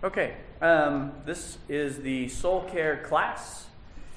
Okay, this is the Soul Care class,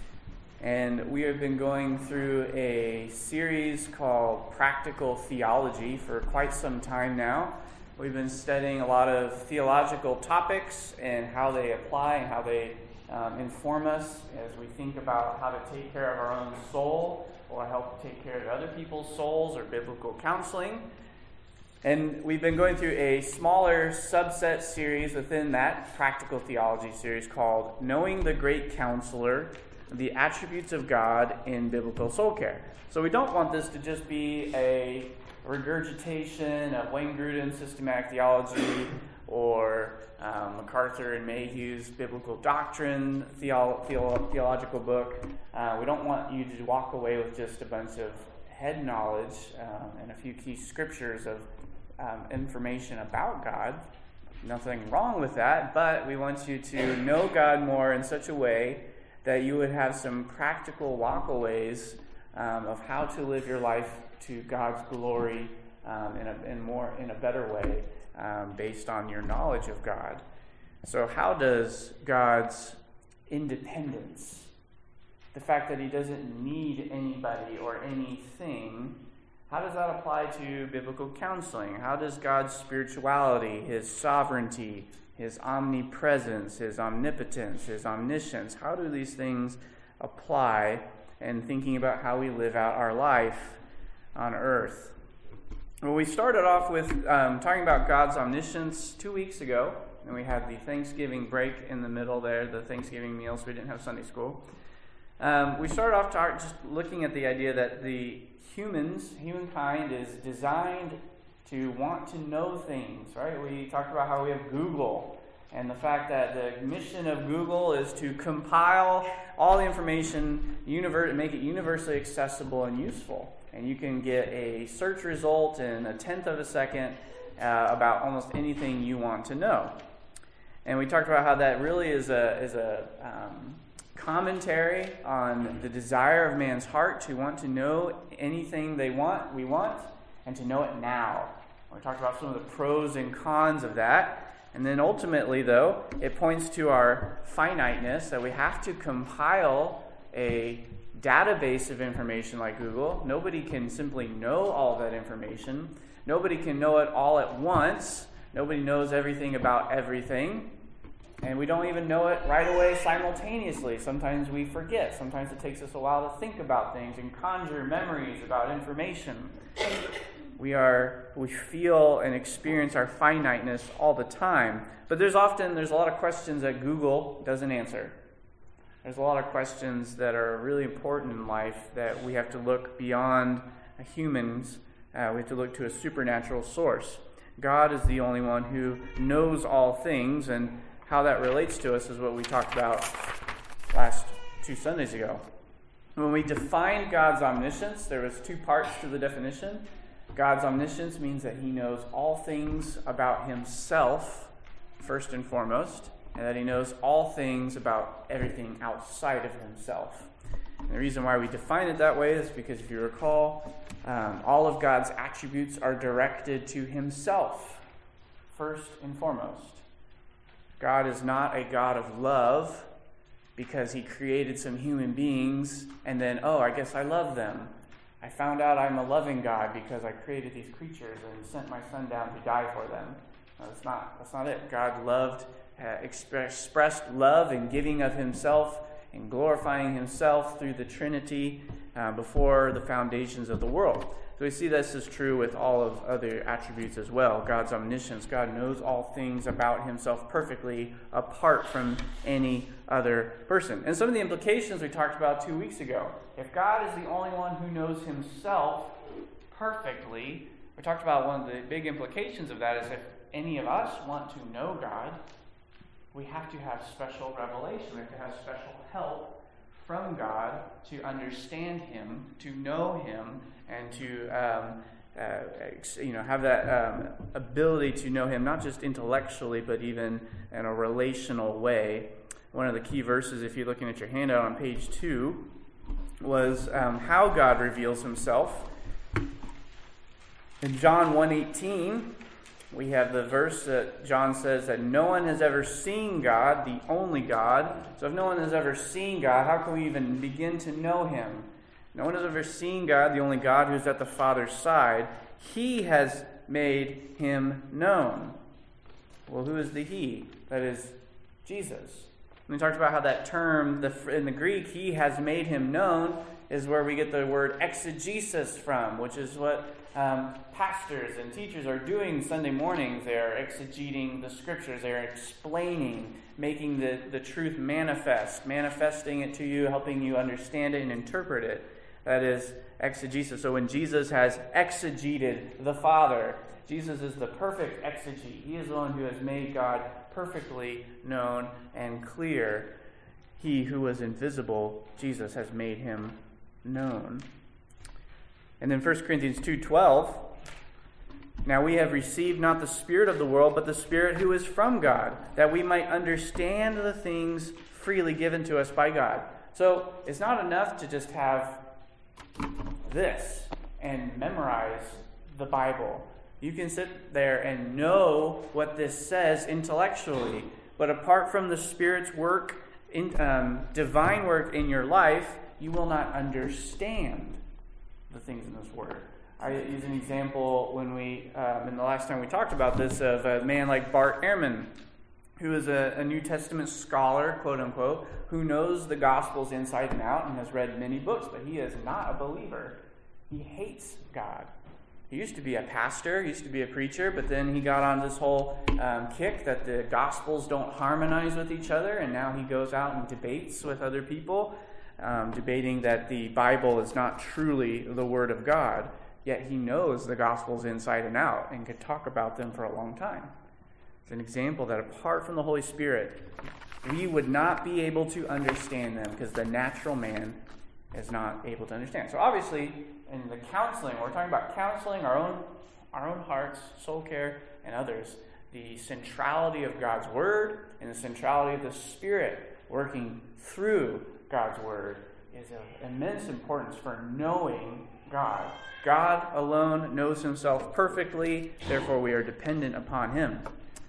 and we have been going through a series called Practical Theology for quite some time now. We've been studying a lot of theological topics and how they apply and how they inform us as we think about how to take care of our own soul or help take care of other people's souls or biblical counseling. And we've been going through a smaller subset series within that practical theology series called Knowing the Great Counselor, the Attributes of God in Biblical Soul Care. So we don't want this to just be a regurgitation of Wayne Grudem's systematic theology or MacArthur and Mayhew's biblical doctrine theological book. We don't want you to walk away with just a bunch of head knowledge and a few key scriptures of information about God. Nothing wrong with that, but we want you to know God more in such a way that you would have some practical walkaways of how to live your life to God's glory in a better way based on your knowledge of God. So how does God's independence, the fact that he doesn't need anybody or anything, how does that apply to biblical counseling? How does God's spirituality, his sovereignty, his omnipresence, his omnipotence, his omniscience, how do these things apply in thinking about how we live out our life on earth? Well, we started off with talking about God's omniscience 2 weeks ago, and we had the Thanksgiving break in the middle there, the Thanksgiving meal, so we didn't have Sunday school. We started off just looking at the idea that humankind is designed to want to know things, right? We talked about how we have Google and the fact that the mission of Google is to compile all the information, make it universally accessible and useful. And you can get a search result in a tenth of a second about almost anything you want to know. And we talked about how that really is a commentary on the desire of man's heart to want to know anything we want, and to know it now. We talked about some of the pros and cons of that. And then ultimately, though, it points to our finiteness, that we have to compile a database of information like Google. Nobody can simply know all that information. Nobody can know it all at once. Nobody knows everything about everything. And we don't even know it right away simultaneously. Sometimes we forget. Sometimes it takes us a while to think about things and conjure memories about information. We feel and experience our finiteness all the time. But there's a lot of questions that Google doesn't answer. There's a lot of questions that are really important in life that we have to look beyond humans. We have to look to a supernatural source. God is the only one who knows all things, and how that relates to us is what we talked about last 2 Sundays ago. When we defined God's omniscience, there was 2 parts to the definition. God's omniscience means that he knows all things about himself, first and foremost, and that he knows all things about everything outside of himself. And the reason why we define it that way is because, if you recall, all of God's attributes are directed to himself, first and foremost. God is not a God of love because he created some human beings and then, I guess I love them. I found out I'm a loving God because I created these creatures and sent my son down to die for them. No, that's not it. God expressed love and giving of himself and glorifying himself through the Trinity before the foundations of the world. So we see this is true with all of other attributes as well. God's omniscience. God knows all things about himself perfectly apart from any other person. And some of the implications we talked about 2 weeks ago. If God is the only one who knows himself perfectly, we talked about one of the big implications of that is if any of us want to know God, we have to have special revelation. We have to have special help from God to understand him, to know him, and to have that ability to know him, not just intellectually, but even in a relational way. One of the key verses, if you're looking at your handout on page 2, was how God reveals himself. In John 1:18, we have the verse that John says that no one has ever seen God, the only God. So if no one has ever seen God, how can we even begin to know him? No one has ever seen God, the only God who's at the Father's side. He has made him known. Well, who is the he? That is Jesus. We talked about how that term, in the Greek, he has made him known, is where we get the word exegesis from, which is what pastors and teachers are doing Sunday mornings. They are exegeting the scriptures. They are explaining, making the truth manifest, manifesting it to you, helping you understand it and interpret it. That is exegesis. So when Jesus has exegeted the Father, Jesus is the perfect exegete. He is the one who has made God perfectly known and clear. He who was invisible, Jesus, has made him known. And then 1 Corinthians 2:12, now we have received not the spirit of the world, but the Spirit who is from God, that we might understand the things freely given to us by God. So it's not enough to just have this and memorize the Bible. You can sit there and know what this says intellectually, but apart from the Spirit's work, divine work in your life, you will not understand the things in this Word. I use an example when in the last time we talked about this, of a man like Bart Ehrman, who is a New Testament scholar, quote unquote, who knows the Gospels inside and out and has read many books, but he is not a believer. He hates God. He used to be a pastor, he used to be a preacher, but then he got on this whole kick that the Gospels don't harmonize with each other, and now he goes out and debates with other people, debating that the Bible is not truly the Word of God, yet he knows the Gospels inside and out and could talk about them for a long time. It's an example that apart from the Holy Spirit, we would not be able to understand them because the natural man is not able to understand. So obviously, in the counseling, we're talking about counseling our own hearts, soul care, and others. The centrality of God's Word and the centrality of the Spirit working through God's Word is of immense importance for knowing God. God alone knows himself perfectly, therefore we are dependent upon him.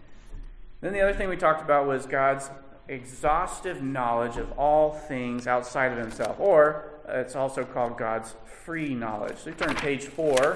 Then the other thing we talked about was God's exhaustive knowledge of all things outside of himself, or it's also called God's free knowledge. So you turn to page 4.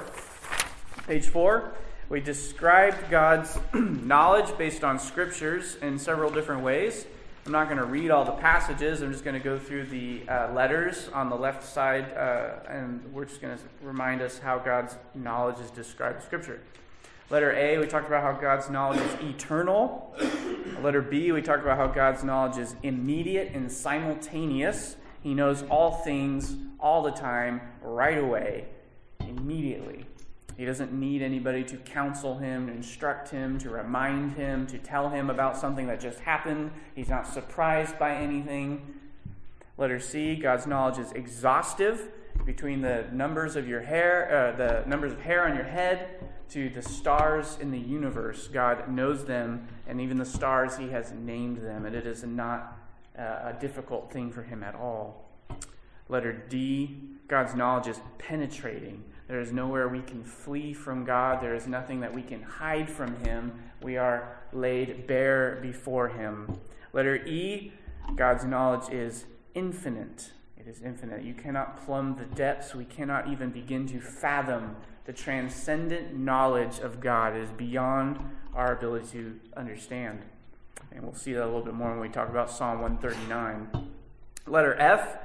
Page 4, we described God's knowledge based on scriptures in several different ways. I'm not going to read all the passages. I'm just going to go through the letters on the left side, and we're just going to remind us how God's knowledge is described in Scripture. Letter A, we talked about how God's knowledge is eternal. Letter B, we talked about how God's knowledge is immediate and simultaneous. He knows all things all the time, right away, immediately. He doesn't need anybody to counsel him, to instruct him, to remind him, to tell him about something that just happened. He's not surprised by anything. Letter C, God's knowledge is exhaustive. Between the numbers of your hair, the numbers of hair on your head, to the stars in the universe, God knows them, and even the stars, he has named them, and it is not a difficult thing for him at all. Letter D, God's knowledge is penetrating. There is nowhere we can flee from God. There is nothing that we can hide from him. We are laid bare before him. Letter E, God's knowledge is infinite. It is infinite. You cannot plumb the depths. We cannot even begin to fathom the transcendent knowledge of God. It is beyond our ability to understand. And we'll see that a little bit more when we talk about Psalm 139. Letter F,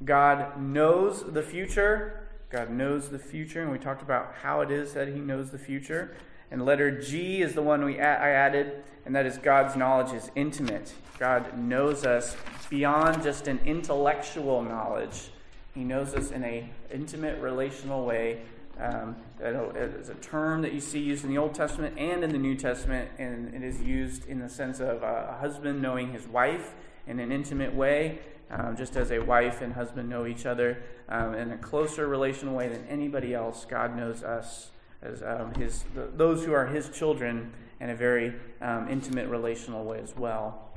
God knows the future. God knows the future, and we talked about how it is that he knows the future. And letter G is the one I added, and that is God's knowledge is intimate. God knows us beyond just an intellectual knowledge. He knows us in an intimate, relational way. It's a term that you see used in the Old Testament and in the New Testament, and it is used in the sense of a husband knowing his wife in an intimate way, just as a wife and husband know each other in a closer relational way than anybody else. God knows us as those who are his children in a very intimate relational way as well.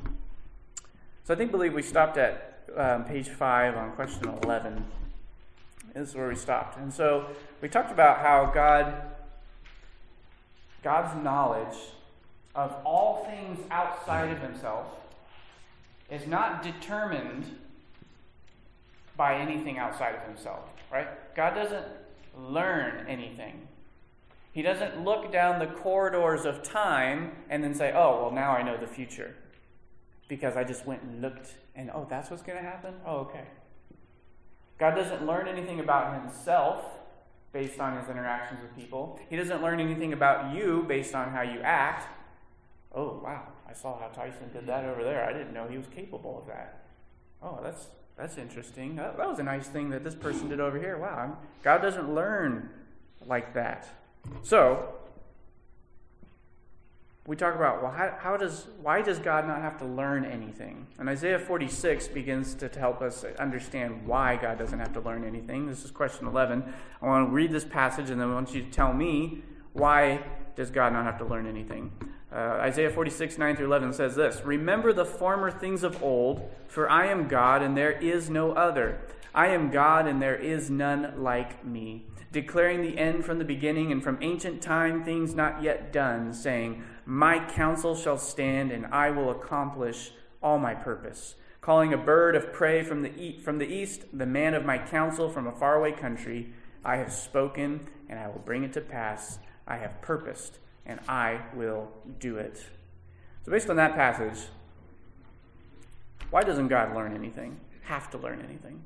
So I believe we stopped at page 5 on question 11. This is where we stopped. And so we talked about how God God's knowledge of all things outside of himself is not determined by anything outside of himself, right? God doesn't learn anything. He doesn't look down the corridors of time and then say, oh, well, now I know the future because I just went and looked and, oh, that's what's going to happen? Oh, okay. God doesn't learn anything about himself based on his interactions with people. He doesn't learn anything about you based on how you act. Oh, wow, I saw how Tyson did that over there. I didn't know he was capable of that. Oh, that's interesting. That was a nice thing that this person did over here. Wow, God doesn't learn like that. So, we talk about, well, why does God not have to learn anything? And Isaiah 46 begins to help us understand why God doesn't have to learn anything. This is question 11. I want to read this passage, and then I want you to tell me, why does God not have to learn anything? Isaiah 46, 9 through 11 says this, "Remember the former things of old, for I am God, and there is no other. I am God, and there is none like me, declaring the end from the beginning, and from ancient time things not yet done, saying, my counsel shall stand, and I will accomplish all my purpose. Calling a bird of prey from the east, the man of my counsel from a faraway country. I have spoken, and I will bring it to pass. I have purposed, and I will do it." So based on that passage, why doesn't God learn anything? Have to learn anything?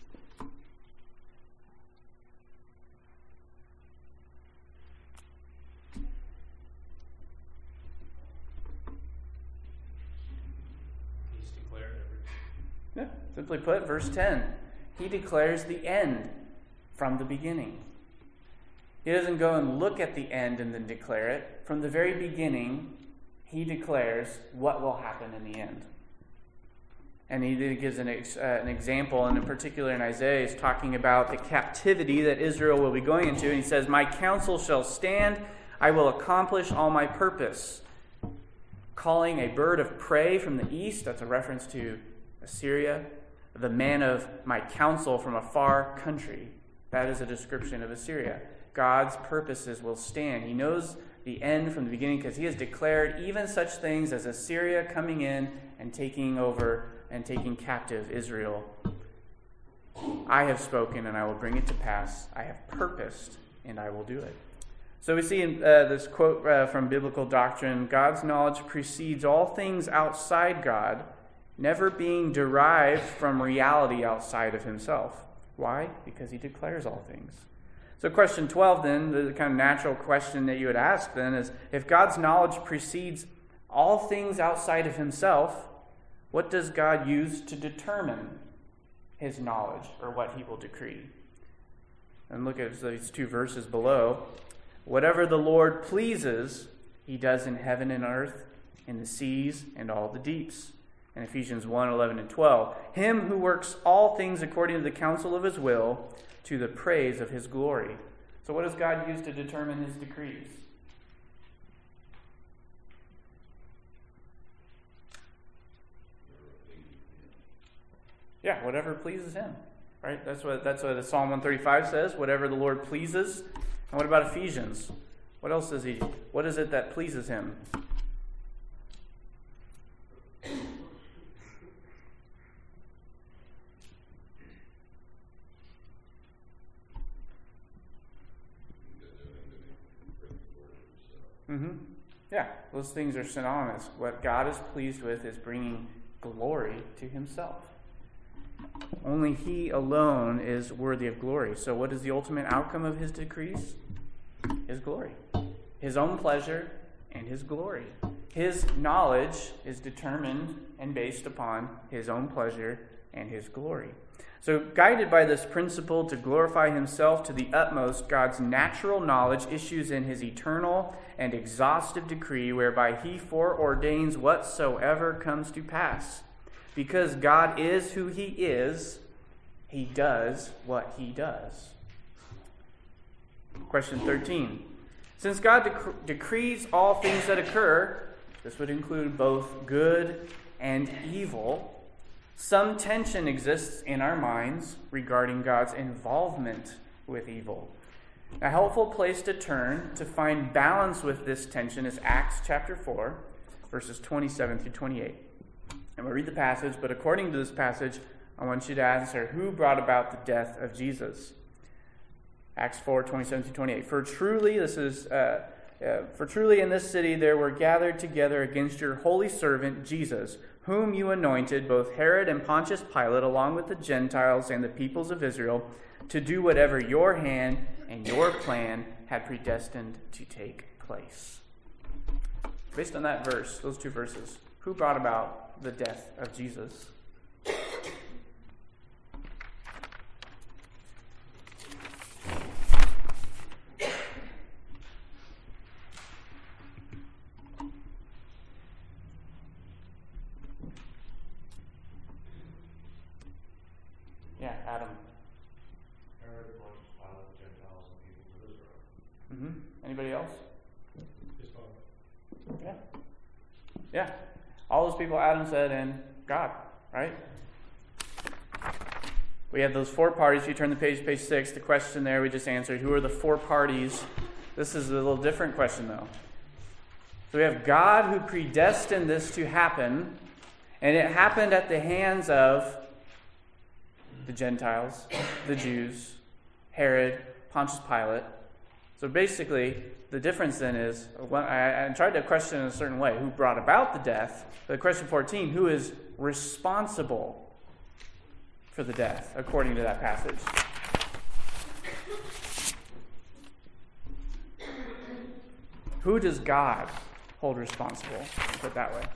Yeah, simply put, verse 10, he declares the end from the beginning. He doesn't go and look at the end and then declare it. From the very beginning, he declares what will happen in the end. And he gives an example, and in particular in Isaiah, he's talking about the captivity that Israel will be going into. And he says, my counsel shall stand, I will accomplish all my purpose. Calling a bird of prey from the east, that's a reference to Assyria, the man of my counsel from a far country. That is a description of Assyria. God's purposes will stand. He knows the end from the beginning because he has declared even such things as Assyria coming in and taking over and taking captive Israel. I have spoken and I will bring it to pass. I have purposed and I will do it. So we see in this quote from Biblical Doctrine, God's knowledge precedes all things outside God, never being derived from reality outside of himself. Why? Because he declares all things. So question 12 then, the kind of natural question that you would ask then is, if God's knowledge precedes all things outside of himself, what does God use to determine his knowledge or what he will decree? And look at these two verses below. Whatever the Lord pleases, he does in heaven and earth, in the seas and all the deeps. In Ephesians 1, 11 and 12. Him who works all things according to the counsel of his will, to the praise of his glory. So what does God use to determine his decrees? Yeah, whatever pleases him. Right? That's what Psalm 135 says, whatever the Lord pleases. And what about Ephesians? What else does he do? What is it that pleases him? Yeah, those things are synonymous. What God is pleased with is bringing glory to himself. Only he alone is worthy of glory. So what is the ultimate outcome of his decrees? His glory. His own pleasure and his glory. His knowledge is determined and based upon his own pleasure and his glory. So, guided by this principle to glorify himself to the utmost, God's natural knowledge issues in his eternal and exhaustive decree whereby he foreordains whatsoever comes to pass. Because God is who he is, he does what he does. Question 13. Since God decrees all things that occur, this would include both good and evil, some tension exists in our minds regarding God's involvement with evil. A helpful place to turn to find balance with this tension is Acts chapter 4, verses 27 through 28. And we'll read the passage, but according to this passage, I want you to answer, who brought about the death of Jesus? Acts 4, 27 through 28. For truly in this city there were gathered together against your holy servant Jesus, whom you anointed, both Herod and Pontius Pilate, along with the Gentiles and the peoples of Israel, to do whatever your hand and your plan had predestined to take place. Based on that verse, those two verses, who brought about the death of Jesus? Yeah, Adam. Herod, Pontius Pilate, Gentiles, and people of Israel. Anybody else? Just one. Yeah. Yeah. All those people, Adam said, and God, right? We have those four parties. If you turn the page 6, the question there we just answered, who are the four parties? This is a little different question, though. So we have God who predestined this to happen, and it happened at the hands of the Gentiles, the Jews, Herod, Pontius Pilate. So basically, the difference then is, I tried to question in a certain way, who brought about the death? But question 14, who is responsible for the death, according to that passage? Who does God hold responsible? Put it that way.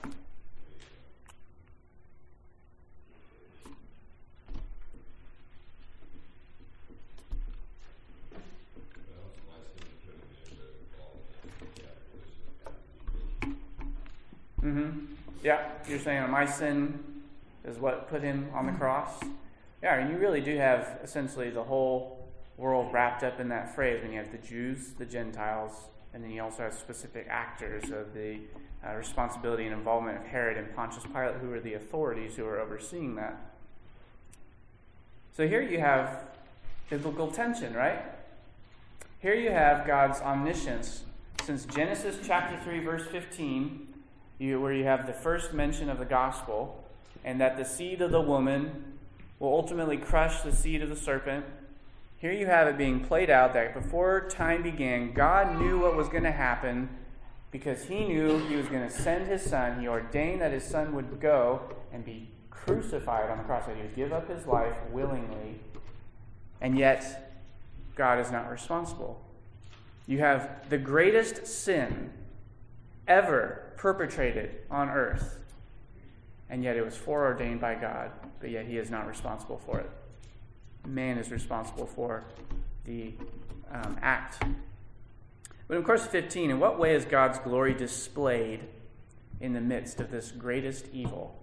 Yeah, you're saying my sin is what put him on the cross? Yeah, and you really do have essentially the whole world wrapped up in that phrase when you have the Jews, the Gentiles, and then you also have specific actors of the responsibility and involvement of Herod and Pontius Pilate, who are the authorities who are overseeing that. So here you have biblical tension, right? Here you have God's omniscience. Since Genesis chapter 3, verse 15, where you have the first mention of the gospel, and that the seed of the woman will ultimately crush the seed of the serpent. Here you have it being played out that before time began, God knew what was going to happen because he knew he was going to send his son. He ordained that his son would go and be crucified on the cross, that he would give up his life willingly, and yet God is not responsible. You have the greatest sin ever perpetrated on earth, and yet it was foreordained by God, but yet he is not responsible for it. Man is responsible for the act. But in verse 15, in what way is God's glory displayed in the midst of this greatest evil?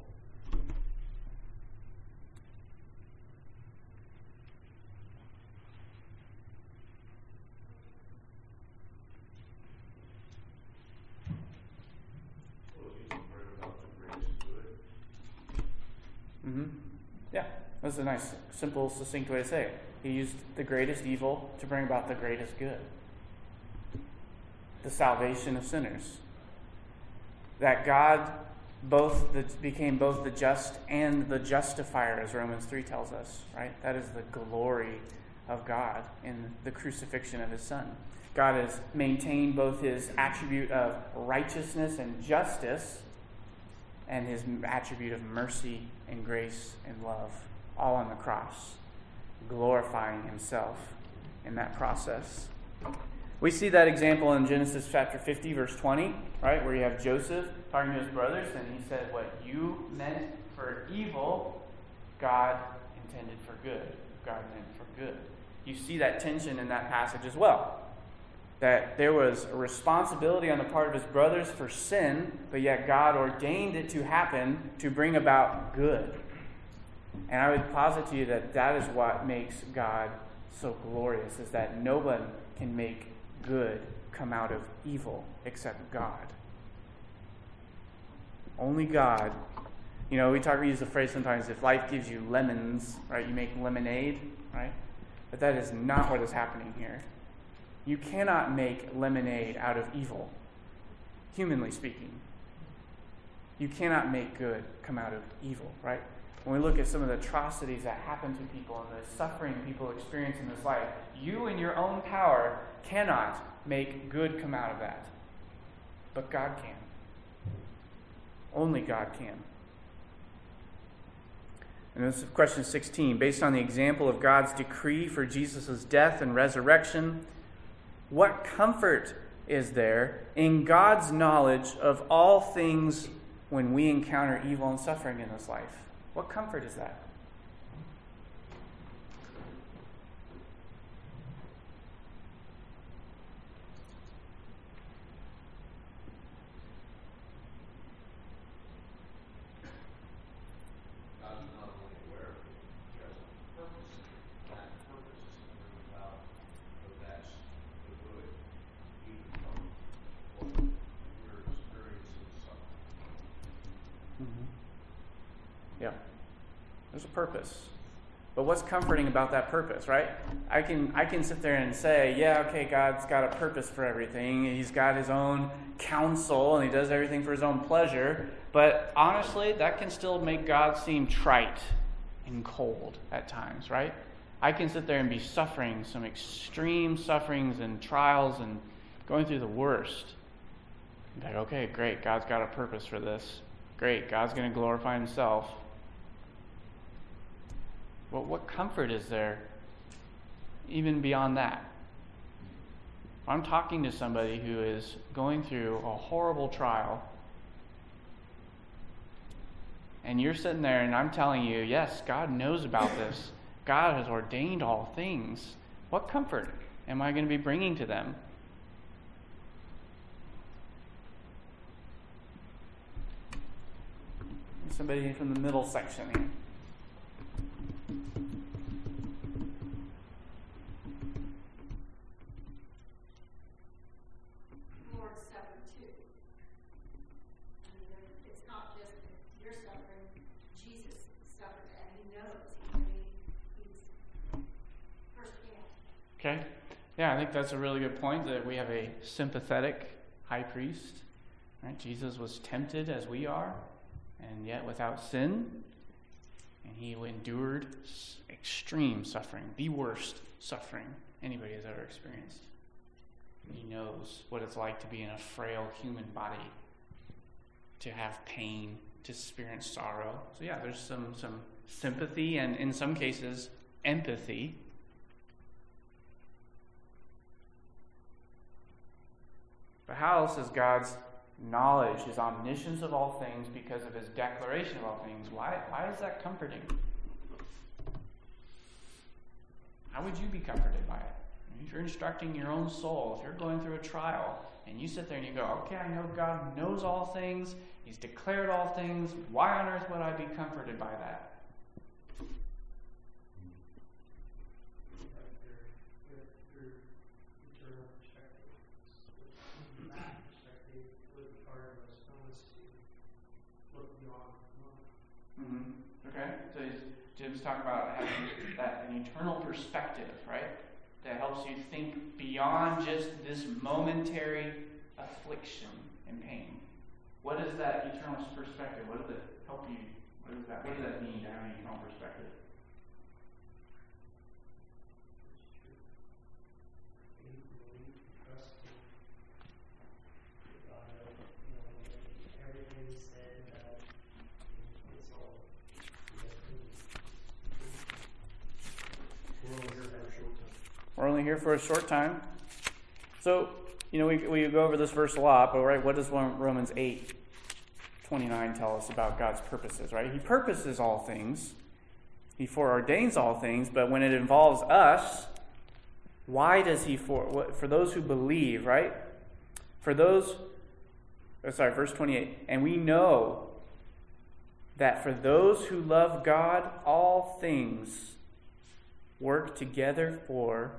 Yeah, that's a nice, simple, succinct way to say it. He used the greatest evil to bring about the greatest good. The salvation of sinners. That God became both the just and the justifier, as Romans 3 tells us, right? That is the glory of God in the crucifixion of his Son. God has maintained both his attribute of righteousness and justice and his attribute of mercy and grace and love, all on the cross, glorifying himself in that process. We see that example in Genesis chapter 50, verse 20, right, where you have Joseph talking to his brothers, and he said, what you meant for evil, God intended for good. God meant for good. You see that tension in that passage as well. That there was a responsibility on the part of his brothers for sin, but yet God ordained it to happen to bring about good. And I would posit to you that that is what makes God so glorious, is that no one can make good come out of evil except God. Only God. You know, we use the phrase sometimes, if life gives you lemons, right, you make lemonade, right? But that is not what is happening here. You cannot make lemonade out of evil, humanly speaking. You cannot make good come out of evil, right? When we look at some of the atrocities that happen to people and the suffering people experience in this life, you in your own power cannot make good come out of that. But God can. Only God can. And this is question 16. Based on the example of God's decree for Jesus' death and resurrection, what comfort is there in God's knowledge of all things when we encounter evil and suffering in this life? What comfort is that? Yeah. There's a purpose. But what's comforting about that purpose, right? I can sit there and say, yeah, okay, God's got a purpose for everything. He's got his own counsel, and he does everything for his own pleasure. But honestly, that can still make God seem trite and cold at times, right? I can sit there and be suffering some extreme sufferings and trials and going through the worst. Like, okay, great, God's got a purpose for this. Great, God's going to glorify himself. Well, what comfort is there even beyond that? If I'm talking to somebody who is going through a horrible trial, and you're sitting there and I'm telling you, yes, God knows about this. God has ordained all things. What comfort am I going to be bringing to them? Somebody from the middle section here. Lord suffered too. I mean, it's not just that you're suffering. Jesus suffered, and he knows. He's firsthand. Okay. Yeah, I think that's a really good point, that we have a sympathetic high priest. Right? Jesus was tempted as we are, and yet without sin. And he endured extreme suffering, the worst suffering anybody has ever experienced. He knows what it's like to be in a frail human body, to have pain, to experience sorrow. So yeah, there's some sympathy and in some cases empathy. But how else is God's knowledge, his omniscience of all things, because of his declaration of all things? Why is that comforting? How would you be comforted by it? If you're instructing your own soul, if you're going through a trial, and you sit there and you go, okay, I know God knows all things, he's declared all things, why on earth would I be comforted by that? Okay, so Jim's talking about having an eternal perspective, right? That helps you think beyond just this momentary affliction and pain. What is that eternal perspective? What does it help you? What does that mean to have an eternal perspective? We're only here for a short time. So, we go over this verse a lot, but right, what does Romans 8:29 tell us about God's purposes, right? He purposes all things. He foreordains all things, but when it involves us, why does he for those who believe, right? Verse 28. And we know that for those who love God, all things work together for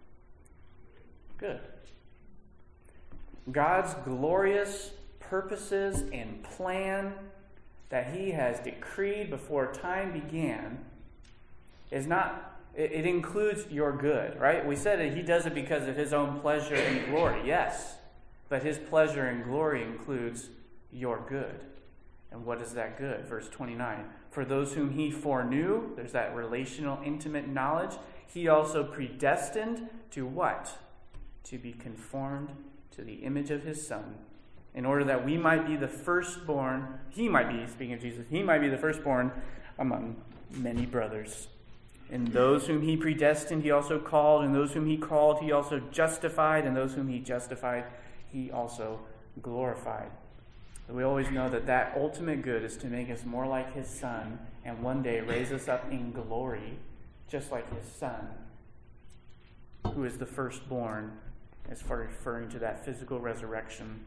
good. God's glorious purposes and plan that he has decreed before time began is not It includes your good, right? We said that he does it because of his own pleasure and glory, yes. But his pleasure and glory includes your good. And what is that good? Verse 29. For those whom he foreknew, there's that relational, intimate knowledge, he also predestined to what? To be conformed to the image of his Son, in order that we might be the firstborn, he might be, speaking of Jesus, he might be the firstborn among many brothers. And those whom he predestined, he also called. And those whom he called, he also justified. And those whom he justified, he also glorified. We always know that that ultimate good is to make us more like his Son and one day raise us up in glory, just like his Son, who is the firstborn, as far as referring to that physical resurrection.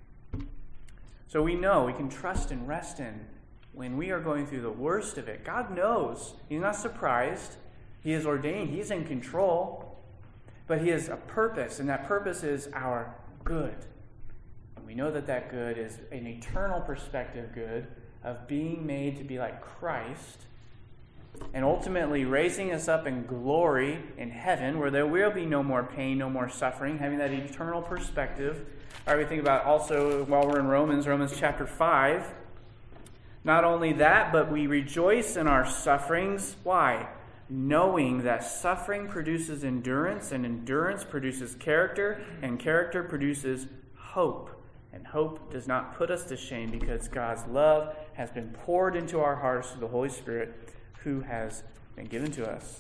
So we know, we can trust and rest in when we are going through the worst of it. God knows. He's not surprised. He is ordained. He's in control. But he has a purpose, and that purpose is our good. And we know that that good is an eternal perspective good of being made to be like Christ, and ultimately raising us up in glory in heaven, where there will be no more pain, no more suffering, having that eternal perspective. All right, we think about also, while we're in Romans chapter 5, not only that, but we rejoice in our sufferings. Why? Knowing that suffering produces endurance, and endurance produces character, and character produces hope. And hope does not put us to shame, because God's love has been poured into our hearts through the Holy Spirit, who has been given to us.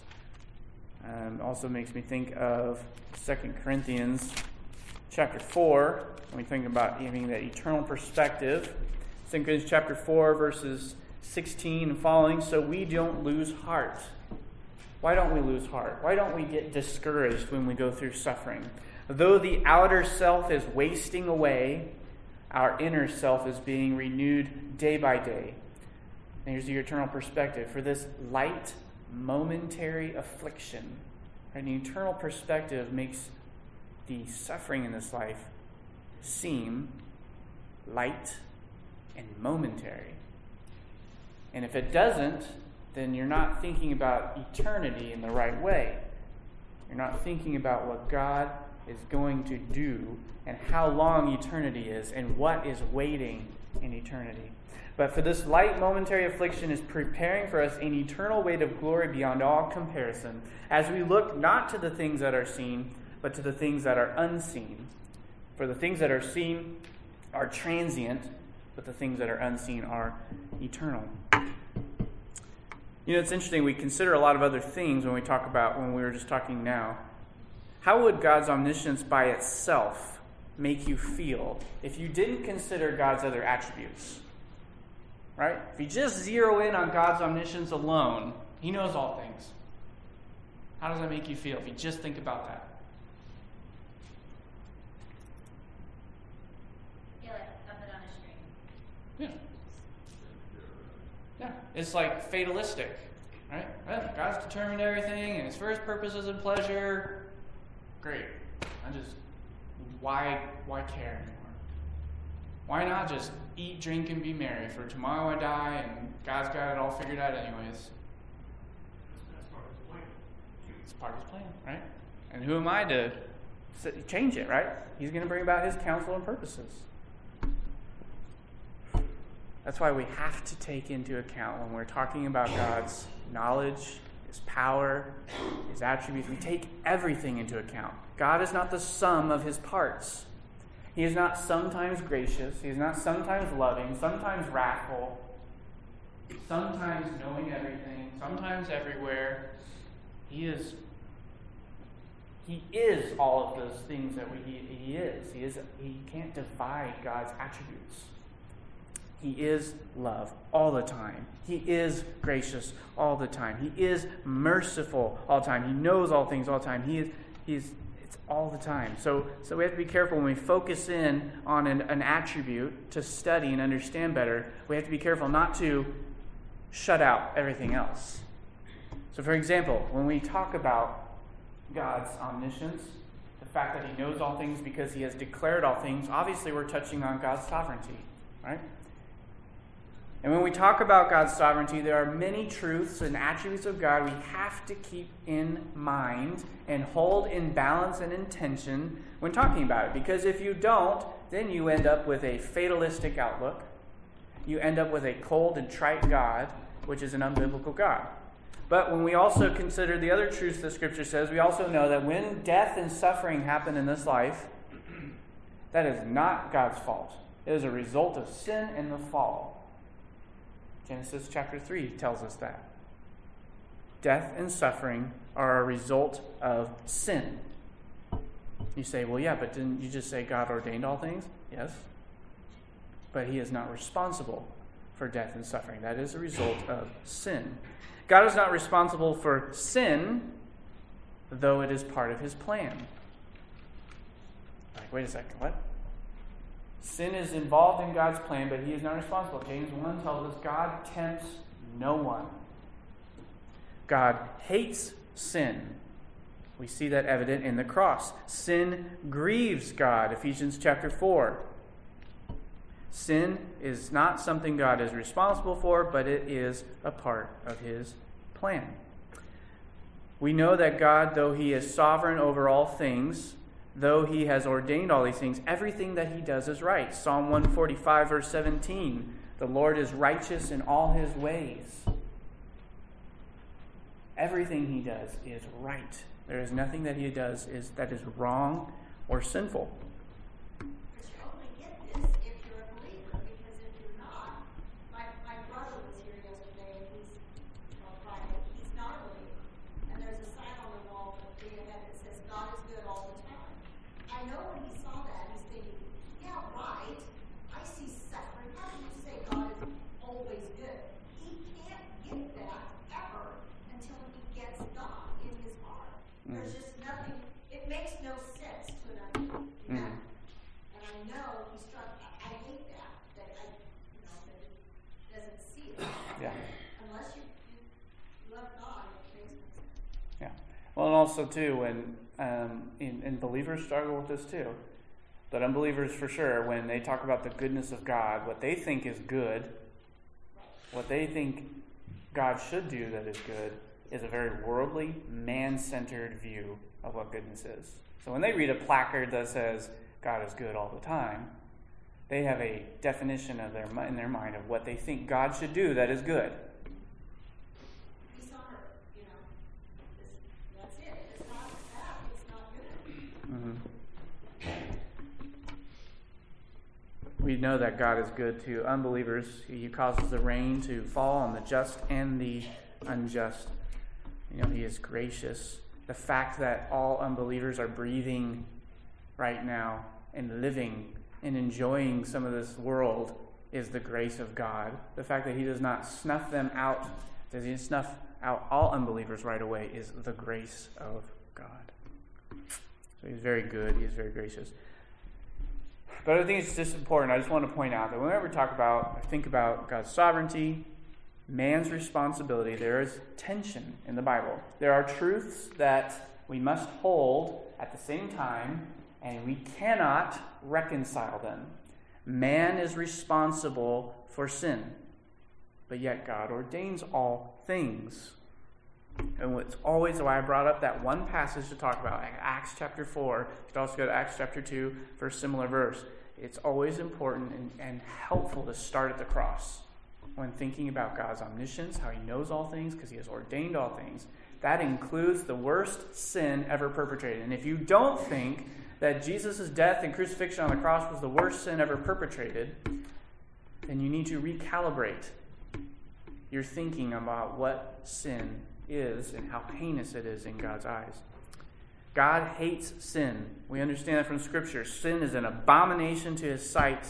Also makes me think of 2 Corinthians chapter 4, when we think about having that eternal perspective. 2 Corinthians chapter 4, verses 16 and following. So we don't lose heart. Why don't we lose heart? Why don't we get discouraged when we go through suffering? Though the outer self is wasting away, our inner self is being renewed day by day. And here's the eternal perspective. For this light, momentary affliction, an eternal perspective makes the suffering in this life seem light and momentary. And if it doesn't, then you're not thinking about eternity in the right way. You're not thinking about what God is going to do and how long eternity is and what is waiting in eternity. But for this light momentary affliction is preparing for us an eternal weight of glory beyond all comparison, as we look not to the things that are seen, but to the things that are unseen. For the things that are seen are transient, but the things that are unseen are eternal. You know, it's interesting, we consider a lot of other things when we talk about, when we were just talking now. How would God's omniscience by itself make you feel if you didn't consider God's other attributes? Right? If you just zero in on God's omniscience alone, he knows all things. How does that make you feel if you just think about that? I feel like I'm put on a string. Yeah. It's like fatalistic, right? Well, God's determined everything, and it's for his purposes and pleasure. Great. Why care anymore? Why not just eat, drink, and be merry? For tomorrow I die, and God's got it all figured out anyways. That's part of his plan. It's part of his plan, right? And who am I to change it, right? He's going to bring about his counsel and purposes. That's why we have to take into account when we're talking about God's knowledge, his power, his attributes. We take everything into account. God is not the sum of his parts. He is not sometimes gracious. He is not sometimes loving, sometimes wrathful, sometimes knowing everything, sometimes everywhere. He is all of those things that he is. He can't divide God's attributes. He is love all the time. He is gracious all the time. He is merciful all the time. He knows all things all the time. It's all the time. So we have to be careful when we focus in on an attribute to study and understand better. We have to be careful not to shut out everything else. So for example, when we talk about God's omniscience, the fact that he knows all things because he has declared all things, obviously we're touching on God's sovereignty, right? And when we talk about God's sovereignty, there are many truths and attributes of God we have to keep in mind and hold in balance and intention when talking about it. Because if you don't, then you end up with a fatalistic outlook. You end up with a cold and trite God, which is an unbiblical God. But when we also consider the other truths that Scripture says, we also know that when death and suffering happen in this life, that is not God's fault. It is a result of sin and the fall. Genesis chapter 3 tells us that. Death and suffering are a result of sin. You say, well, yeah, but didn't you just say God ordained all things? Yes. But he is not responsible for death and suffering. That is a result of sin. God is not responsible for sin, though it is part of his plan. Like, wait a second, what? Sin is involved in God's plan, but he is not responsible. James 1 tells us God tempts no one. God hates sin. We see that evident in the cross. Sin grieves God, Ephesians chapter 4. Sin is not something God is responsible for, but it is a part of his plan. We know that God, though he is sovereign over all things, though he has ordained all these things, everything that he does is right. Psalm 145, verse 17, the Lord is righteous in all his ways. Everything he does is right. There is nothing that he does that is wrong or sinful. But you only get this if you're a believer, because if you're not, my brother was here yesterday, and Friday, he's not a believer. And there's a sign on the wall that says, God is good all the time. I know when he saw that, he's thinking, yeah, right, I see suffering. How do you say God is always good? He can't get that ever until he gets God in his heart. There's just nothing, it makes no sense to an unbeliever. And I know he struck, I hate that it doesn't see it. Yeah. Unless you love God, it makes no sense. Yeah. Well, and also, too, when and believers struggle with this, too. But unbelievers, for sure, when they talk about the goodness of God, what they think is good, what they think God should do that is good, is a very worldly, man-centered view of what goodness is. So when they read a placard that says God is good all the time, they have a definition in their mind of what they think God should do that is good. He's on her, that's it. It's not that, it's not good. Mm-hmm. We know that God is good to unbelievers. He causes the rain to fall on the just and the unjust. He is gracious. The fact that all unbelievers are breathing right now and living and enjoying some of this world is the grace of God. The fact that he does not snuff them out, does he snuff out all unbelievers right away, is the grace of God. So he's very good. He is very gracious. But I think it's just important. I just want to point out that whenever we think about God's sovereignty, man's responsibility, there is tension in the Bible. There are truths that we must hold at the same time, and we cannot reconcile them. Man is responsible for sin, but yet God ordains all things. And it's always why I brought up that one passage to talk about, Acts chapter 4. You could also go to Acts chapter 2 for a similar verse. It's always important and helpful to start at the cross when thinking about God's omniscience, how he knows all things, because he has ordained all things. That includes the worst sin ever perpetrated. And if you don't think that Jesus' death and crucifixion on the cross was the worst sin ever perpetrated, then you need to recalibrate your thinking about what sin is and how heinous it is in God's eyes. God hates sin. We understand that from Scripture. Sin is an abomination to his sight.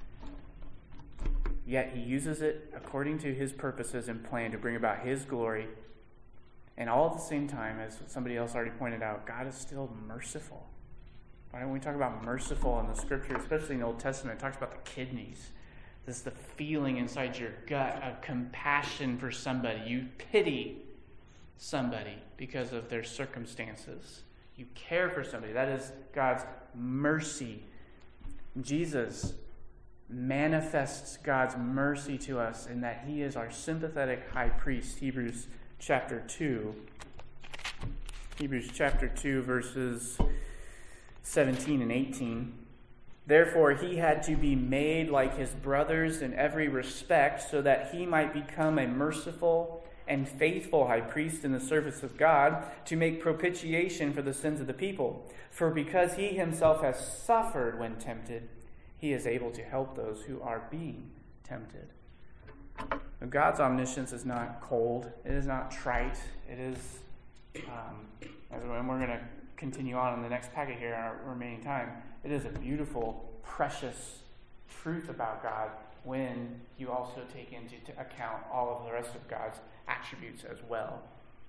Yet he uses it according to his purposes and plan to bring about his glory. And all at the same time, as somebody else already pointed out, God is still merciful. Right? When we talk about merciful in the Scripture, especially in the Old Testament, it talks about the kidneys. This is the feeling inside your gut of compassion for somebody. You pity somebody because of their circumstances. You care for somebody. That is God's mercy. Jesus manifests God's mercy to us in that he is our sympathetic high priest. Hebrews chapter 2. Hebrews chapter 2, verses 17 and 18. Therefore, he had to be made like his brothers in every respect, so that he might become a merciful and faithful high priest in the service of God, to make propitiation for the sins of the people. For because he himself has suffered when tempted, he is able to help those who are being tempted. Now, God's omniscience is not cold. It is not trite. It is, and we're going to continue on in the next packet here in our remaining time. It is a beautiful, precious truth about God when you also take into account all of the rest of God's attributes as well.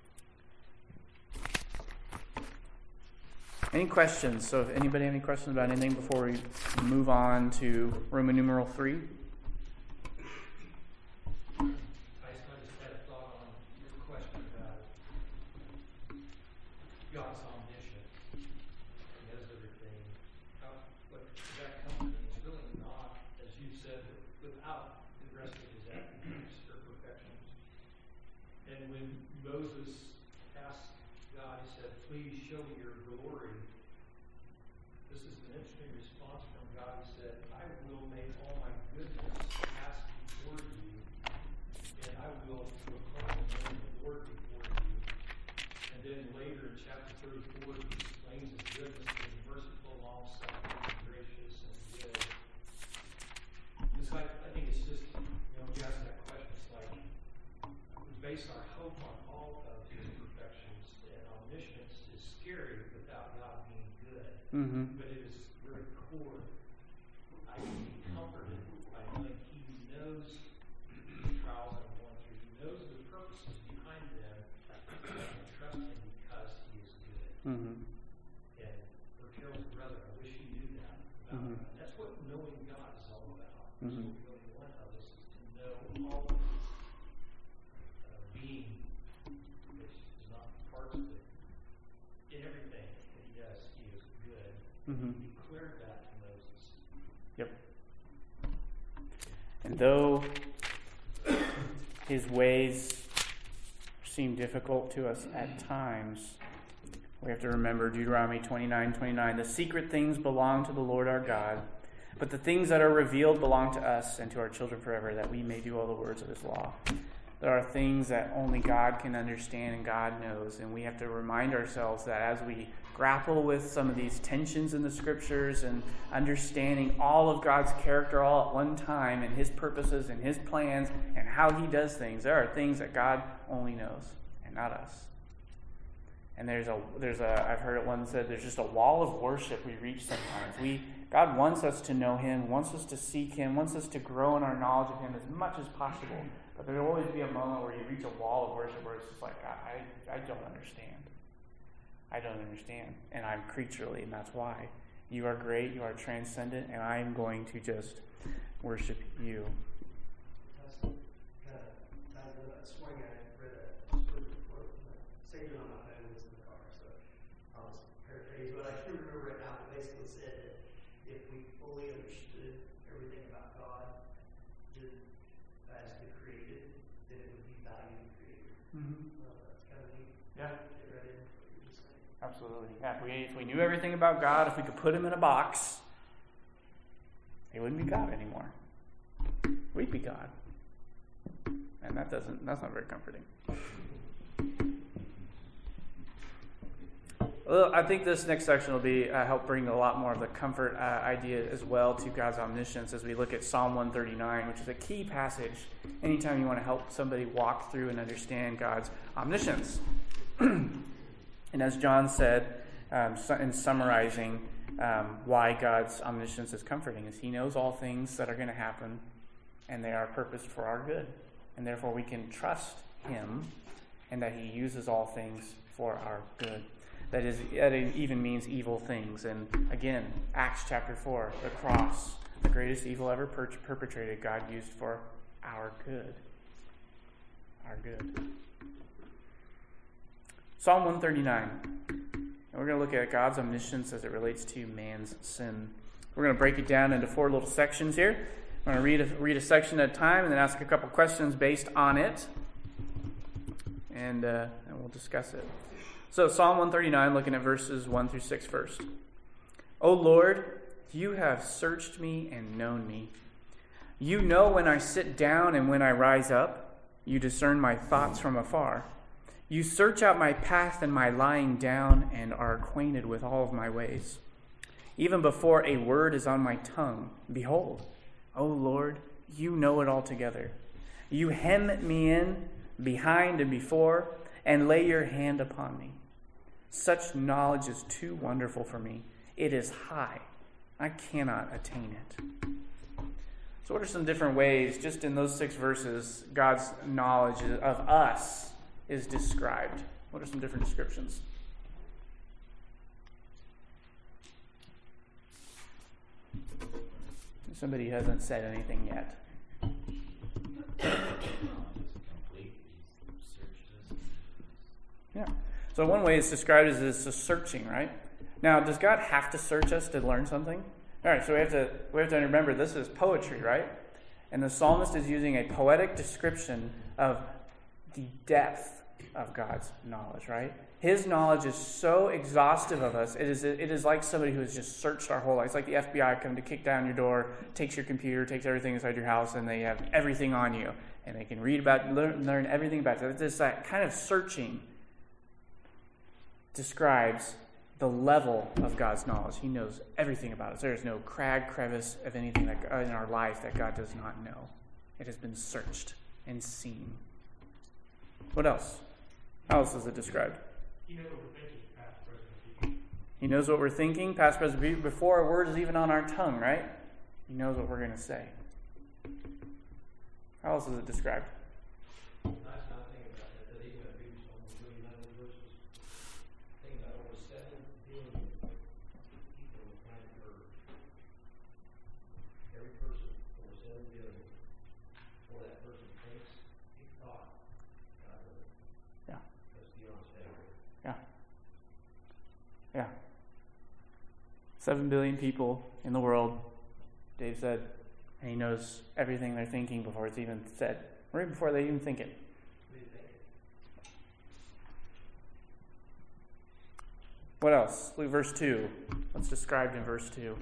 Any questions? So if anybody have any questions about anything before we move on to Roman numeral 3? I just had a thought on your question about God's omniscience. He knows everything. But that company is really not, as you said, without the rest of his attributes or perfections. And when Moses asked God, he said, "Please show me your glory." This is an interesting response from God. He said, "I will make all my goodness pass before you, and I will proclaim the name of the Lord before you." And then later in chapter 34, he explains his goodness, being merciful, long-suffering, gracious, and good. It's like, I think it's just, when you ask that question, it's like we base our hope on all of his perfections, and omniscience is scary without God being good. Mm-hmm. But it is very core. I can be comforted by knowing he knows the trials I'm going through. He knows the purposes behind them. I can trust him because he is good. Mm-hmm. And for Carol's brother, I wish he knew that about Mhm. God. And that's what knowing God is all about. Mhm. So really one of us is to know all of his being, which is not parts of it. In everything that he does, he is good. Mm-hmm. He declared that to Moses. Yep. And though his ways seem difficult to us at times, we have to remember Deuteronomy 29:29. The secret things belong to the Lord our God, but the things that are revealed belong to us and to our children forever, that we may do all the words of his law. There are things that only God can understand and God knows, and we have to remind ourselves that as we grapple with some of these tensions in the scriptures and understanding all of God's character all at one time and his purposes and his plans and how he does things, there are things that God only knows and not us. And there's a I've heard it once said, there's just a wall of worship we reach sometimes. God wants us to know him, wants us to seek him, wants us to grow in our knowledge of him as much as possible. But there will always be a moment where you reach a wall of worship where it's just like, I don't understand. I don't understand. And I'm creaturely, and that's why. You are great, you are transcendent, and I am going to just worship you. That's kind of ties into that swing. I read a scripture quote, saved it on my phone, it's in the car, so I'll just paraphrase what I can remember right now. It basically said that if we fully understood everything about God as the created, then it would be value the creator. Mm-hmm. That's kind of neat. Yeah. Get right in what you're just saying. Absolutely. Yeah, if we knew everything about God, if we could put him in a box, he wouldn't be God anymore. We'd be God. And that's not very comforting. Well, I think this next section will be help bring a lot more of the comfort idea as well to God's omniscience as we look at Psalm 139, which is a key passage anytime you want to help somebody walk through and understand God's omniscience. And as John said, in summarizing why God's omniscience is comforting, is he knows all things that are going to happen, and they are purposed for our good. And therefore we can trust him, and that he uses all things for our good. That even means evil things. And again, Acts chapter 4, the cross, the greatest evil ever perpetrated, God used for our good. Our good. Psalm 139. And we're going to look at God's omniscience as it relates to man's sin. We're going to break it down into 4 little sections here. I'm going to read a section at a time and then ask a couple questions based on it. And we'll discuss it. So Psalm 139, looking at verses 1 through 6 first. O Lord, you have searched me and known me. You know when I sit down and when I rise up. You discern my thoughts from afar. You search out my path and my lying down and are acquainted with all of my ways. Even before a word is on my tongue, behold, O Lord, you know it altogether. You hem me in behind and before and lay your hand upon me. Such knowledge is too wonderful for me. It is high. I cannot attain it. So what are some different ways, just in those 6 verses, God's knowledge of us is described? What are some different descriptions? Somebody hasn't said anything yet. Yeah. So one way it's described is a searching, right? Now, does God have to search us to learn something? All right, so we have to remember this is poetry, right? And the psalmist is using a poetic description of the depth of God's knowledge, right? His knowledge is so exhaustive of us. It is like somebody who has just searched our whole life. It's like the FBI come to kick down your door, takes your computer, takes everything inside your house, and they have everything on you. And they can read about, learn everything about it. It's that kind of searching describes the level of God's knowledge. He knows everything about us. There is no crag, crevice of anything that, in our life that God does not know. It has been searched and seen. What else? How else is it described? He knows what we're thinking, past, present, and future. He knows what we're thinking, past, present, future, before a word is even on our tongue, right? He knows what we're going to say. How else is it described? Nice not thinking about that even at Hebrews almost 39 verses. Think about over 7 billion people on the planet Earth. Every person over 7 billion, before that person thinks, he thought, God knows. Yeah. That's beyond staggering. Yeah. Yeah. 7 billion people in the world, Dave said, and he knows everything they're thinking before it's even said, or even before they even think it. What else? Look at verse 2. What's described in verse 2?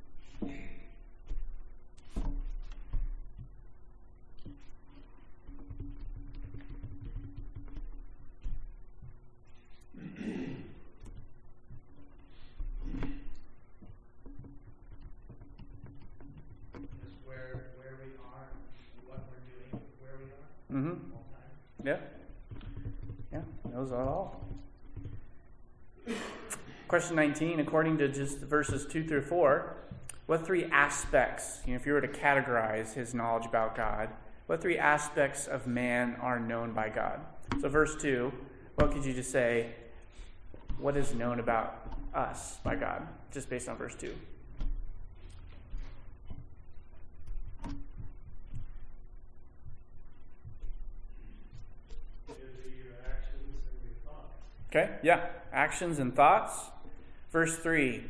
Yeah. Yeah, knows it all. Question 19, according to just verses 2 through 4, what 3 aspects, if you were to categorize his knowledge about God, what 3 aspects of man are known by God? So verse 2, what could you just say, what is known about us by God, just based on verse 2? Okay, yeah, actions and thoughts. Verse 3.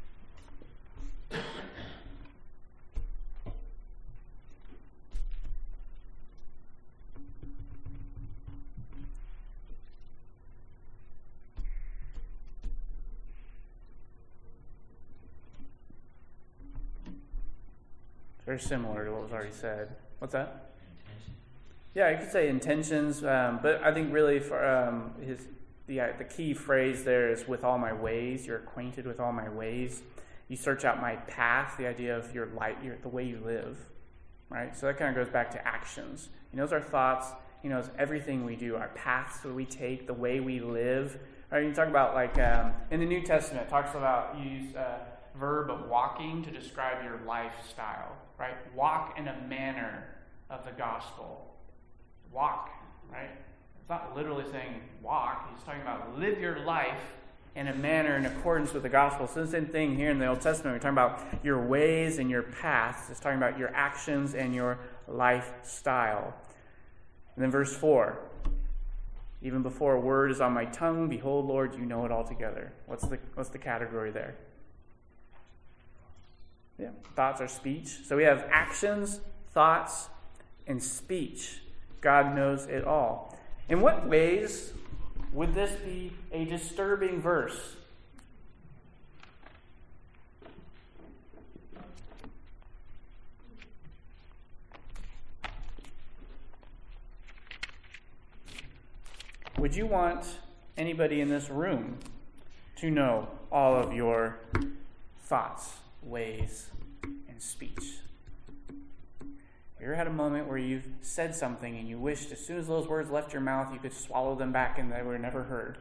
Very similar to what was already said. What's that? Yeah, you could say intentions, but I think really for the key phrase there is with all my ways. You're acquainted with all my ways. You search out my path, the idea of your life, the way you live, right? So that kind of goes back to actions. He knows our thoughts. He knows everything we do, our paths that we take, the way we live. Right? You talk about in the New Testament, it talks about you use verb of walking to describe your lifestyle, right? Walk in a manner of the gospel. Walk, right? It's not literally saying walk. He's talking about live your life in a manner in accordance with the gospel. So the same thing here in the Old Testament. We're talking about your ways and your paths. It's talking about your actions and your lifestyle. And then verse 4. Even before a word is on my tongue, behold, Lord, you know it altogether. What's the category there? Yeah, thoughts are speech. So we have actions, thoughts, and speech. God knows it all. In what ways would this be a disturbing verse? Would you want anybody in this room to know all of your thoughts, ways, and speech? Have you ever had a moment where you've said something and you wished as soon as those words left your mouth you could swallow them back and they were never heard?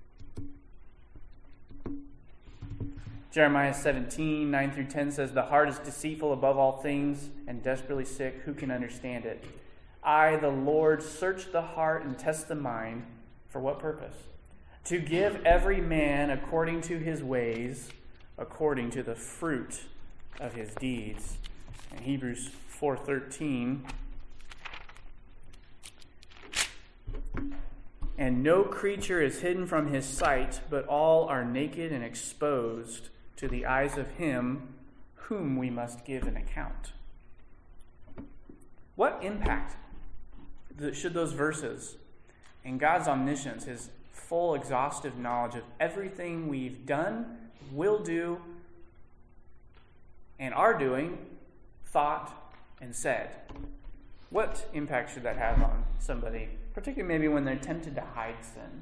Jeremiah 17, 9 through 10 says, "The heart is deceitful above all things and desperately sick. Who can understand it? I, the Lord, search the heart and test the mind." For what purpose? To give every man according to his ways, according to the fruit of his deeds. In Hebrews 4:13, "And no creature is hidden from his sight, but all are naked and exposed to the eyes of him whom we must give an account." What impact should those verses and God's omniscience, his full exhaustive knowledge of everything we've done, will do, and are doing, thought, and said, what impact should that have on somebody, particularly maybe when they're tempted to hide sin?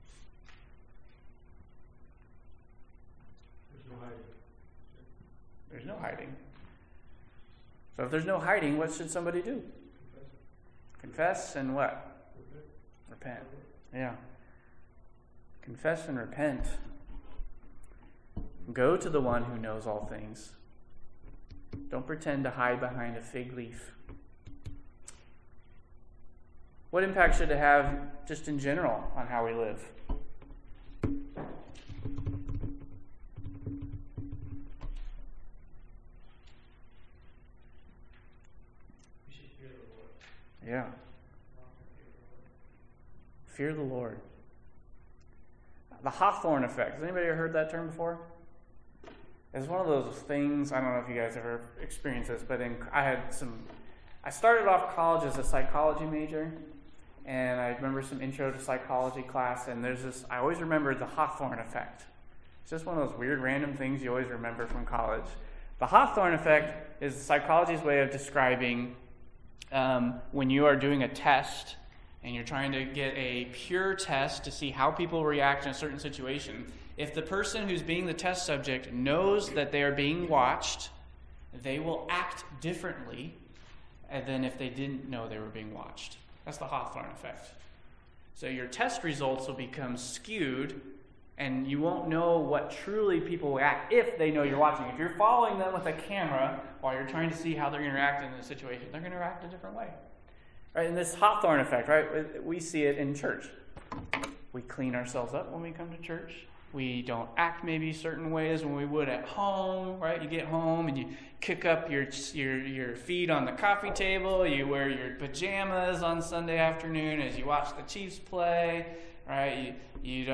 There's no hiding. So if there's no hiding, what should somebody do? Confess and what? Repent. Yeah. Confess and repent. Go to the one who knows all things. Don't pretend to hide behind a fig leaf. What impact should it have just in general on how we live? Yeah. Fear the Lord. The Hawthorne effect. Has anybody ever heard that term before? It's one of those things, I don't know if you guys ever experienced this, but I started off college as a psychology major, and I remember some intro to psychology class, and I always remember the Hawthorne effect. It's just one of those weird random things you always remember from college. The Hawthorne effect is psychology's way of describing when you are doing a test and you're trying to get a pure test to see how people react in a certain situation. If the person who's being the test subject knows that they are being watched, they will act differently than if they didn't know they were being watched. That's the Hawthorne effect. So your test results will become skewed, and you won't know what truly people will act if they know you're watching. If you're following them with a camera while you're trying to see how they're going to react in a situation, they're going to react a different way. Right? And this Hawthorne effect, right? We see it in church. We clean ourselves up when we come to church. We don't act maybe certain ways when we would at home, right? You get home and you kick up your feet on the coffee table. You wear your pajamas on Sunday afternoon as you watch the Chiefs play, right? We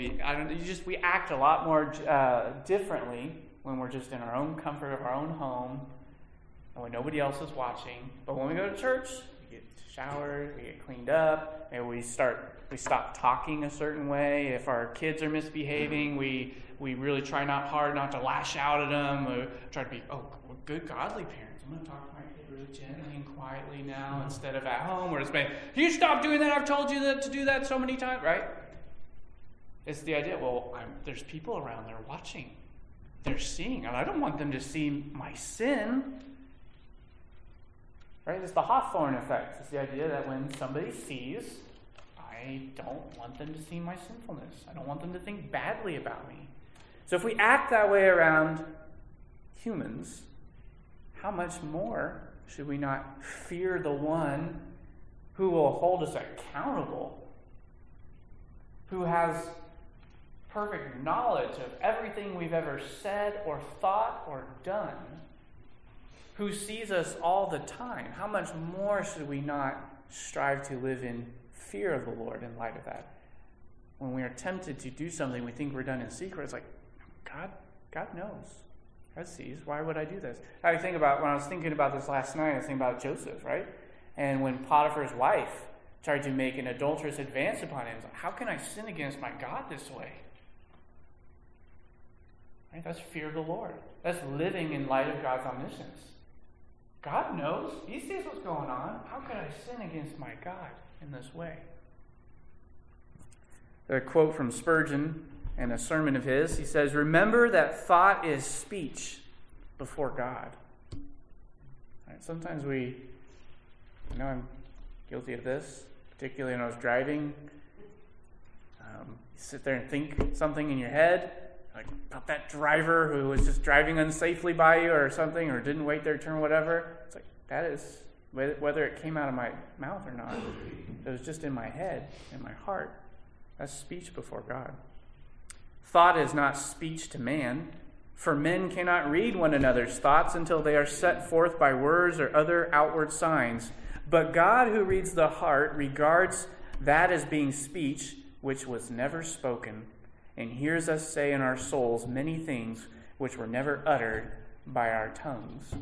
act a lot more differently when we're just in our own comfort of our own home and when nobody else is watching. But when we go to church, we get showered, we get cleaned up, and we stop talking a certain way. If our kids are misbehaving, we really try hard not to lash out at them. We try to be, we're good godly parents. I'm going to talk to my kid really gently and quietly now instead of at home where it's been, you stop doing that, I've told you to do that so many times, right? It's the idea, there's people around, they're watching. They're seeing, and I don't want them to see my sin. Right? It's the Hawthorne effect. It's the idea that when somebody sees, I don't want them to see my sinfulness. I don't want them to think badly about me. So if we act that way around humans, how much more should we not fear the one who will hold us accountable, who has perfect knowledge of everything we've ever said or thought or done, who sees us all the time? How much more should we not strive to live in fear of the Lord in light of that? When we are tempted to do something we think we're done in secret, it's like, God knows. God sees. Why would I do this? I think about, when I was thinking about this last night, I was thinking about Joseph, right? And when Potiphar's wife tried to make an adulterous advance upon him, how can I sin against my God this way? Right? That's fear of the Lord. That's living in light of God's omniscience. God knows. He sees what's going on. How could I sin against my God in this way? A quote from Spurgeon in a sermon of his, he says, "Remember that thought is speech before God." Right? Sometimes I know I'm guilty of this, particularly when I was driving. You sit there and think something in your head, like about that driver who was just driving unsafely by you or something, or didn't wait their turn, whatever. It's like, that is, whether it came out of my mouth or not, it was just in my head, in my heart. That's speech before God. Thought is not speech to man, for men cannot read one another's thoughts until they are set forth by words or other outward signs. But God, who reads the heart, regards that as being speech which was never spoken, and hears us say in our souls many things which were never uttered by our tongues.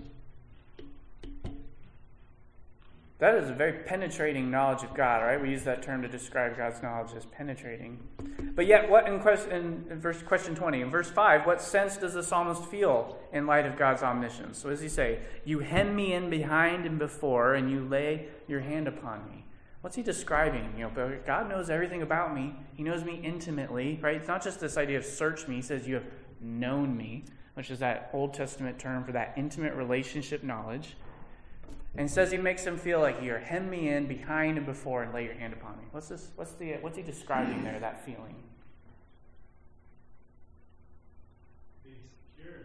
That is a very penetrating knowledge of God, right? We use that term to describe God's knowledge as penetrating. But yet, what in question 20, in verse 5, what sense does the psalmist feel in light of God's omniscience? So what does he say? You hem me in behind and before, and you lay your hand upon me. What's he describing? God knows everything about me. He knows me intimately, right? It's not just this idea of search me. He says you have known me, which is that Old Testament term for that intimate relationship knowledge. And he says he makes him feel like you're hem me in behind and before and lay your hand upon me. What's he describing there, that feeling? The security.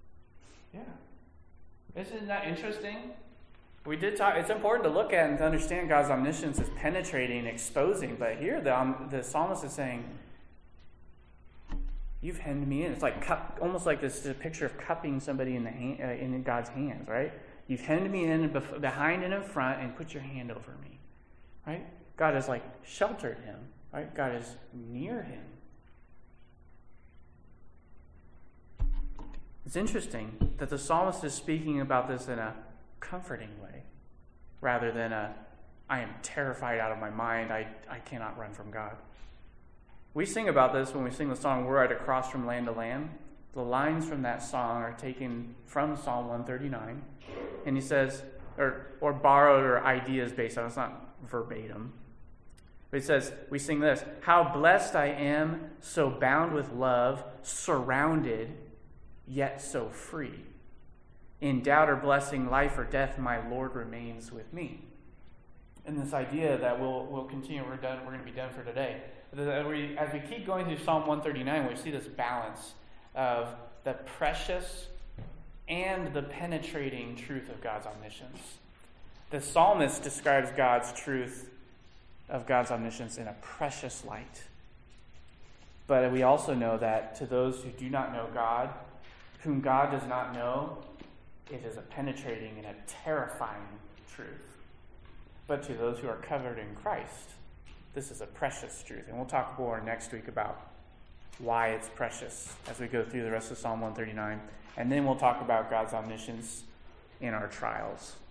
Yeah. Isn't that interesting? We did talk. It's important to look at and to understand God's omniscience as penetrating, exposing. But here the psalmist is saying, you've hemmed me in. It's like almost like this picture of cupping somebody in in God's hands, right? You've hemmed me in behind and in front and put your hand over me, right? God has like sheltered him, right? God is near him. It's interesting that the psalmist is speaking about this in a comforting way rather than I am terrified out of my mind. I cannot run from God. We sing about this when we sing the song, We're at a Cross from Land to Land. The lines from that song are taken from Psalm 139. And he says, or borrowed or ideas based on it. It's not verbatim. But he says, we sing this, how blessed I am, so bound with love, surrounded, yet so free. In doubt or blessing, life or death, my Lord remains with me. And this idea that we'll continue, we're going to be done for today. As we keep going through Psalm 139, we see this balance of the precious and the penetrating truth of God's omniscience. The psalmist describes God's truth of God's omniscience in a precious light. But we also know that to those who do not know God, whom God does not know, it is a penetrating and a terrifying truth. But to those who are covered in Christ, this is a precious truth. And we'll talk more next week about why it's precious as we go through the rest of Psalm 139. And then we'll talk about God's omniscience in our trials.